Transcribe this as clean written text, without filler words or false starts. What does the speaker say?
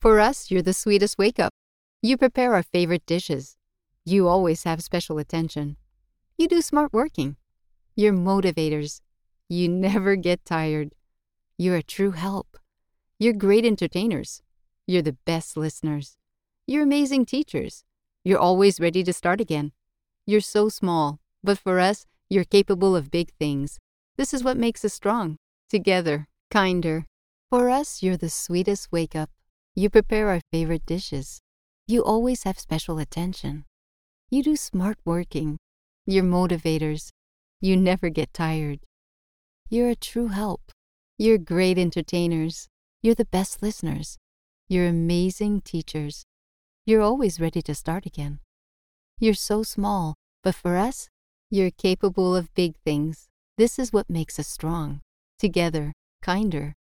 For us, you're the sweetest wake up. You prepare our favorite dishes. You always have special attention. You do smart working. You're motivators. You never get tired. You're a true help. You're great entertainers. You're the best listeners. You're amazing teachers. You're always ready to start again. You're so small, but for us, you're capable of big things. This is what makes us strong. Together, kinder. For us, you're the sweetest wake up. You prepare our favorite dishes. You always have special attention. You do smart working. You're motivators. You never get tired. You're a true help. You're great entertainers. You're the best listeners. You're amazing teachers. You're always ready to start again. You're so small, but for us, you're capable of big things. This is what makes us strong. Together, kinder.